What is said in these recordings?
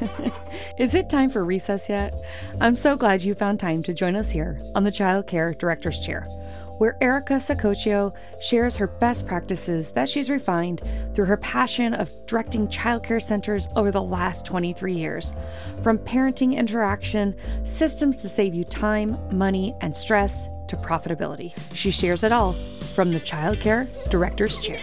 Is it time for recess yet? I'm so glad you found time to join us here on the Child Care Director's Chair, where Erica Sacoccio shares her best practices that she's refined through her passion of directing childcare centers over the last 23 years. From parenting interaction, systems to save you time, money, and stress, to profitability. She shares it all from the Child Care Director's Chair.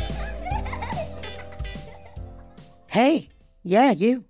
Hey, yeah, you.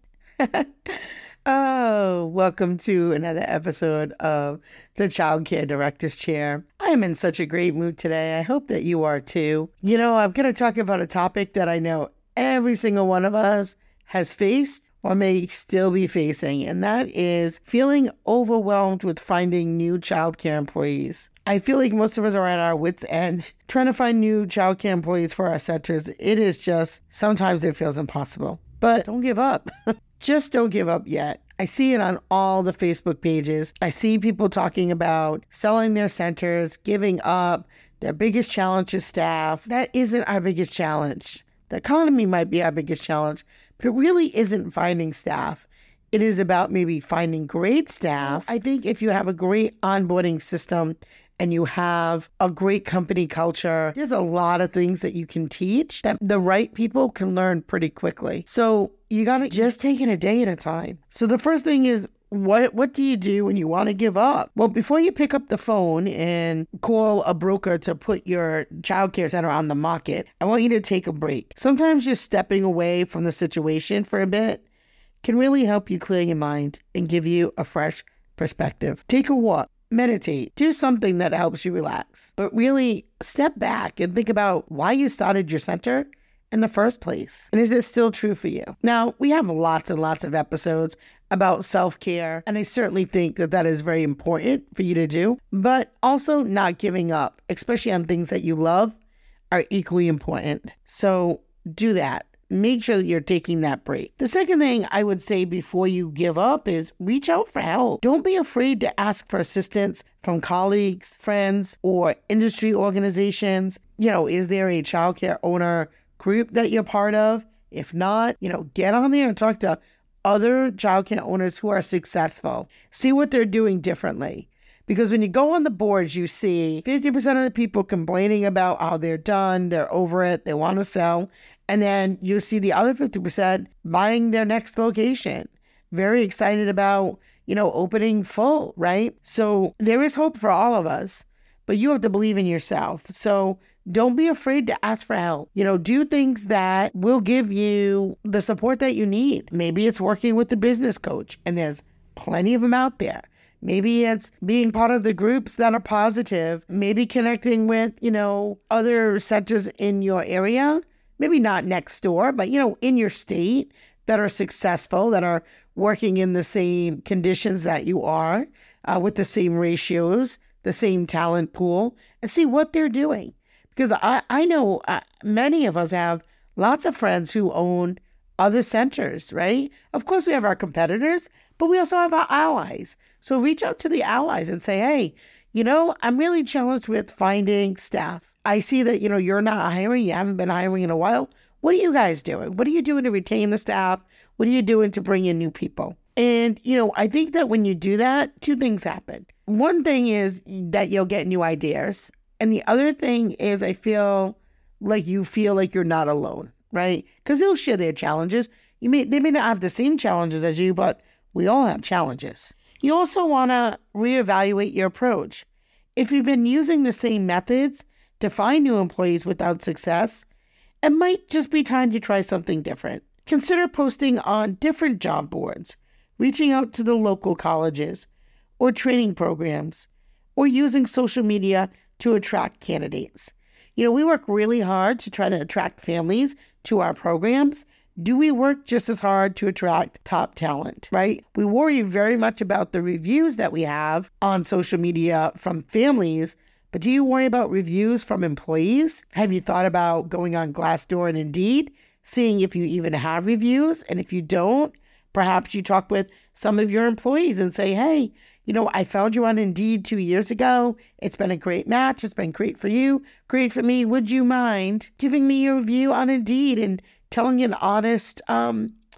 Oh, welcome to another episode of the Child Care Director's Chair. I am in such a great mood today. I hope that you are too. You know, I'm going to talk about a topic that I know every single one of us has faced or may still be facing, and that is feeling overwhelmed with finding new childcare employees. I feel like most of us are at our wits' end trying to find new childcare employees for our centers. It is just, sometimes it feels impossible. But don't give up. Just don't give up yet. I see it on all the Facebook pages. I see people talking about selling their centers, giving up. Their biggest challenge is staff. That isn't our biggest challenge. The economy might be our biggest challenge, but it really isn't finding staff. It is about maybe finding great staff. I think if you have a great onboarding system and you have a great company culture, there's a lot of things that you can teach that the right people can learn pretty quickly. So you got to just take it a day at a time. So the first thing is, what do you do when you want to give up? Well, before you pick up the phone and call a broker to put your childcare center on the market, I want you to take a break. Sometimes just stepping away from the situation for a bit can really help you clear your mind and give you a fresh perspective. Take a walk, meditate, do something that helps you relax, but really step back and think about why you started your center in the first place. And is it still true for you? Now, we have lots and lots of episodes about self-care, and I certainly think that that is very important for you to do, but also not giving up, especially on things that you love, are equally important. So do that. Make sure that you're taking that break. The second thing I would say before you give up is reach out for help. Don't be afraid to ask for assistance from colleagues, friends, or industry organizations. Is there a childcare owner group that you're part of? If not, get on there and talk to other childcare owners who are successful. See what they're doing differently. Because when you go on the boards, you see 50% of the people complaining about how they're done, they're over it, they want to sell. And then you see the other 50% buying their next location. Very excited about, opening full, right? So there is hope for all of us, but you have to believe in yourself. So don't be afraid to ask for help. Do things that will give you the support that you need. Maybe it's working with the business coach, and there's plenty of them out there. Maybe it's being part of the groups that are positive. Maybe connecting with, other centers in your area. Maybe not next door, but, in your state that are successful, that are working in the same conditions that you are, with the same ratios, the same talent pool, and see what they're doing. Because I know many of us have lots of friends who own other centers, right? Of course, we have our competitors, but we also have our allies. So reach out to the allies and say, hey, I'm really challenged with finding staff. I see that, you're not hiring. You haven't been hiring in a while. What are you guys doing? What are you doing to retain the staff? What are you doing to bring in new people? And, I think that when you do that, two things happen. One thing is that you'll get new ideas. And the other thing is I feel like you're not alone, right? Because they'll share their challenges. They may not have the same challenges as you, but we all have challenges. You also want to reevaluate your approach. If you've been using the same methods to find new employees without success, it might just be time to try something different. Consider posting on different job boards, reaching out to the local colleges or training programs, or using social media to attract candidates. We work really hard to try to attract families to our programs. Do we work just as hard to attract top talent, right? We worry very much about the reviews that we have on social media from families, but do you worry about reviews from employees? Have you thought about going on Glassdoor and Indeed, seeing if you even have reviews? And if you don't, perhaps you talk with some of your employees and say, hey, I found you on Indeed 2 years ago. It's been a great match. It's been great for you, great for me. Would you mind giving me your review on Indeed and telling an honest,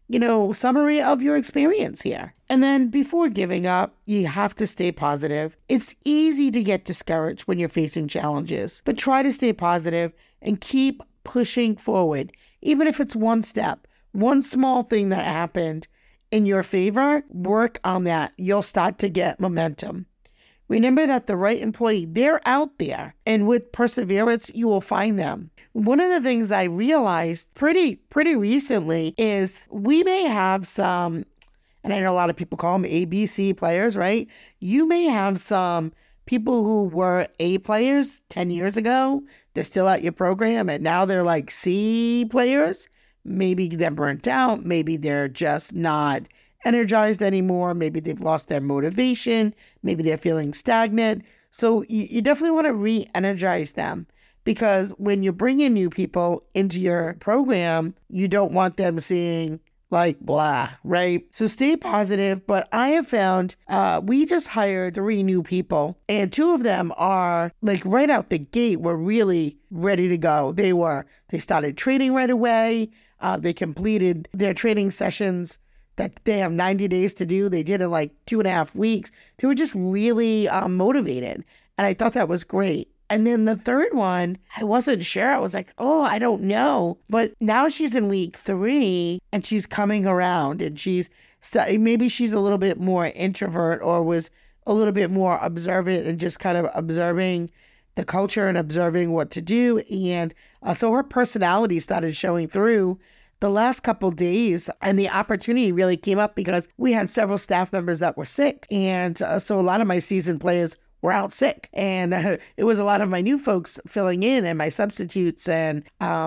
summary of your experience here. And then before giving up, you have to stay positive. It's easy to get discouraged when you're facing challenges, but try to stay positive and keep pushing forward. Even if it's one step, one small thing that happened in your favor, work on that. You'll start to get momentum. Remember that the right employee, they're out there, and with perseverance, you will find them. One of the things I realized pretty recently is we may have some, and I know a lot of people call them ABC players, right? You may have some people who were A players 10 years ago. They're still at your program, and now they're like C players. Maybe they're burnt out. Maybe they're just not energized anymore. Maybe they've lost their motivation. Maybe they're feeling stagnant. So you definitely want to re-energize them, because when you bring in new people into your program, you don't want them seeing like blah, right? So stay positive. But I have found we just hired 3 new people, and 2 of them are like right out the gate were really ready to go. They started training right away. They completed their training sessions that they have 90 days to do. They did it like 2.5 weeks. They were just really motivated. And I thought that was great. And then the third one, I wasn't sure. I was like, I don't know. But now she's in week 3 and she's coming around, and maybe she's a little bit more introvert, or was a little bit more observant and just kind of observing the culture and observing what to do. And so her personality started showing through the last couple of days, and the opportunity really came up because we had several staff members that were sick. And so a lot of my seasoned players were out sick, and it was a lot of my new folks filling in and my substitutes. And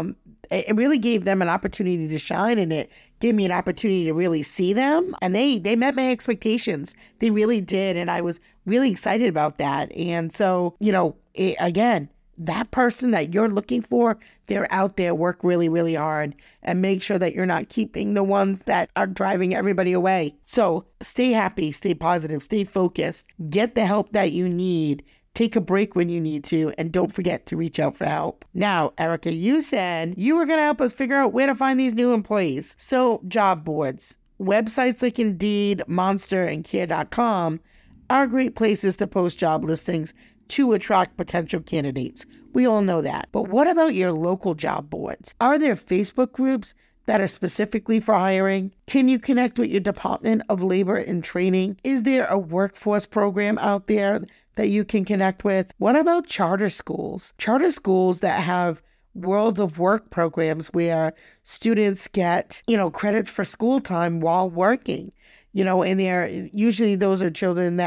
it really gave them an opportunity to shine, and it gave me an opportunity to really see them. And they met my expectations. They really did. And I was really excited about that. And so, again, that person that you're looking for, they're out there. Work really, really hard, and make sure that you're not keeping the ones that are driving everybody away. So stay happy, stay positive, stay focused, get the help that you need, take a break when you need to, and don't forget to reach out for help. Now, Erica, you said you were going to help us figure out where to find these new employees. So job boards, websites like Indeed, Monster, and Care.com are great places to post job listings to attract potential candidates. We all know that. But what about your local job boards? Are there Facebook groups that are specifically for hiring? Can you connect with your Department of Labor and Training? Is there a workforce program out there that you can connect with? What about charter schools? Charter schools that have World of Work programs where students get, credits for school time while working. And usually those are children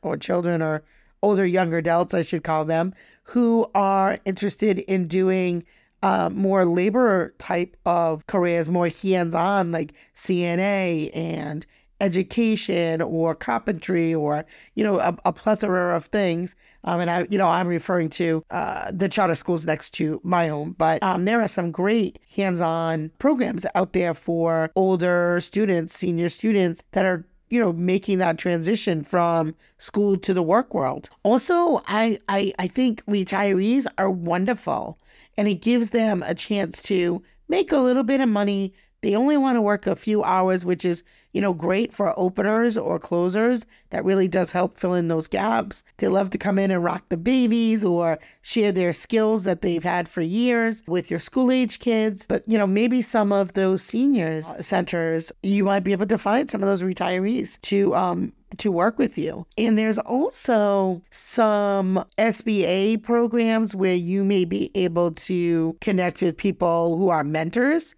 or older younger adults, I should call them, who are interested in doing more labor type of careers, more hands-on, like CNA and education or carpentry, or a plethora of things. And I'm referring to the charter schools next to my home, but there are some great hands-on programs out there for older students, senior students that are making that transition from school to the work world. Also, I think retirees are wonderful, and it gives them a chance to make a little bit of money. They only want to work a few hours, which is, great for openers or closers. That really does help fill in those gaps. They love to come in and rock the babies or share their skills that they've had for years with your school-age kids. But, maybe some of those seniors centers, you might be able to find some of those retirees to work with you. And there's also some SBA programs where you may be able to connect with people who are mentors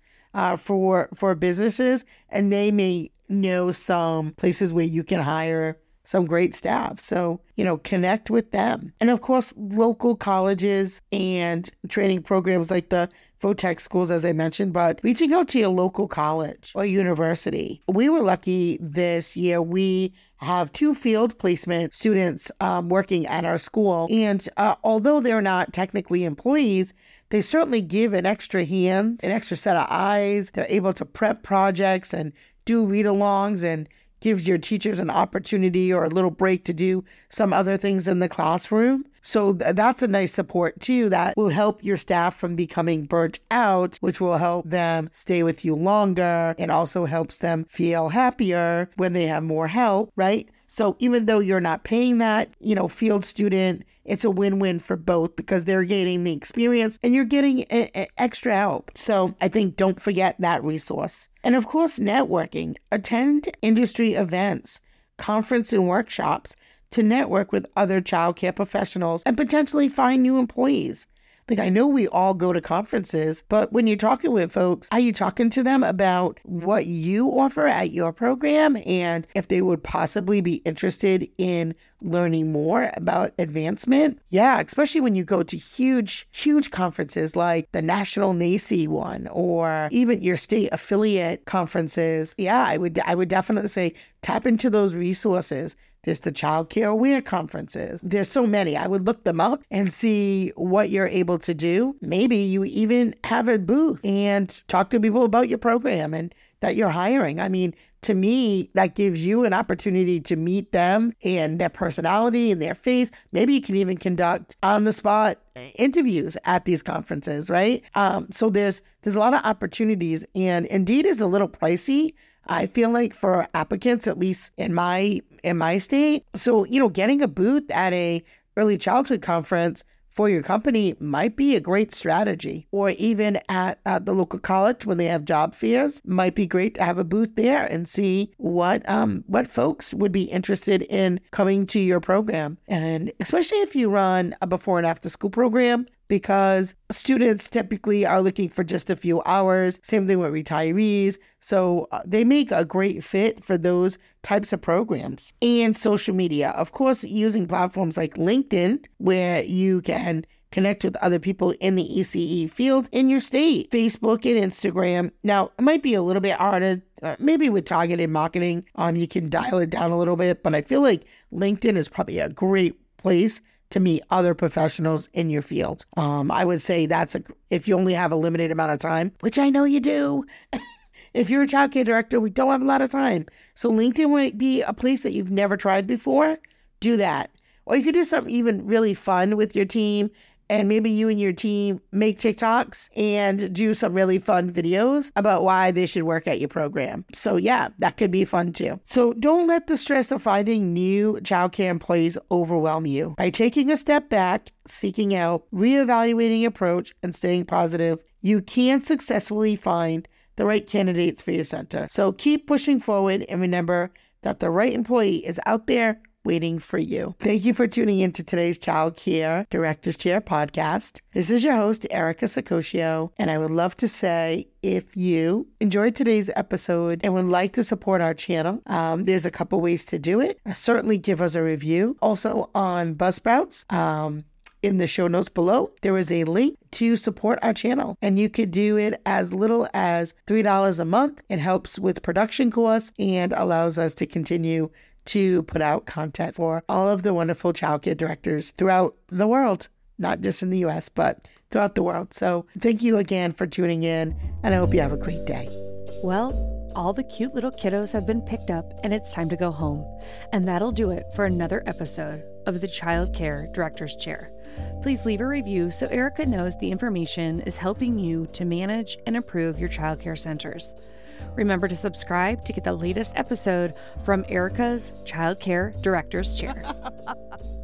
for businesses, and they may know some places where you can hire some great staff. So, connect with them. And of course, local colleges and training programs like the VOTEC schools, as I mentioned, but reaching out to your local college or university. We were lucky this year. We have 2 field placement students working at our school. And although they're not technically employees, they certainly give an extra hand, an extra set of eyes. They're able to prep projects and do read-alongs, and gives your teachers an opportunity or a little break to do some other things in the classroom. So that's a nice support too that will help your staff from becoming burnt out, which will help them stay with you longer. It also helps them feel happier when they have more help, right? So even though you're not paying that, field student, it's a win-win for both because they're gaining the experience and you're getting extra help. So I think don't forget that resource. And of course, networking. Attend industry events, conference and workshops to network with other childcare professionals and potentially find new employees. Like, I know we all go to conferences, but when you're talking with folks, are you talking to them about what you offer at your program and if they would possibly be interested in learning more about advancement? Yeah, especially when you go to huge conferences like the National NACCE one or even your state affiliate conferences. Yeah, I would definitely say tap into those resources. There's the Child Care Aware conferences. There's so many. I would look them up and see what you're able to do. Maybe you even have a booth and talk to people about your program and that you're hiring. I mean, to me, that gives you an opportunity to meet them and their personality and their face. Maybe you can even conduct on-the-spot interviews at these conferences, right? So there's a lot of opportunities, and Indeed is a little pricey, I feel like, for applicants, at least in my state. So, getting a booth at a early childhood conference for your company might be a great strategy. Or even at the local college when they have job fairs, might be great to have a booth there and see what folks would be interested in coming to your program. And especially if you run a before and after school program, because students typically are looking for just a few hours. Same thing with retirees. So they make a great fit for those types of programs. And social media, of course, using platforms like LinkedIn, where you can connect with other people in the ECE field in your state. Facebook and Instagram. Now, it might be a little bit harder. Maybe with targeted marketing, you can dial it down a little bit. But I feel like LinkedIn is probably a great place to meet other professionals in your field. I would say if you only have a limited amount of time, which I know you do. If you're a childcare director, we don't have a lot of time. So LinkedIn might be a place that you've never tried before. Do that. Or you could do something even really fun with your team. And maybe you and your team make TikToks and do some really fun videos about why they should work at your program. So yeah, that could be fun too. So don't let the stress of finding new childcare employees overwhelm you. By taking a step back, seeking out, reevaluating your approach, and staying positive, you can successfully find the right candidates for your center. So keep pushing forward and remember that the right employee is out there waiting for you. Thank you for tuning in to today's Child Care Director's Chair podcast. This is your host, Erica Sacoccio, and I would love to say, if you enjoyed today's episode and would like to support our channel, there's a couple ways to do it. Certainly give us a review. Also on Buzzsprouts, in the show notes below, there is a link to support our channel, and you could do it as little as $3 a month. It helps with production costs and allows us to continue to put out content for all of the wonderful childcare directors throughout the world, not just in the US, but throughout the world. So thank you again for tuning in, and I hope you have a great day. Well, all the cute little kiddos have been picked up and it's time to go home. And that'll do it for another episode of the Child Care Director's Chair. Please leave a review so Erica knows the information is helping you to manage and improve your childcare centers. Remember to subscribe to get the latest episode from Erica's Child Care Director's Chair.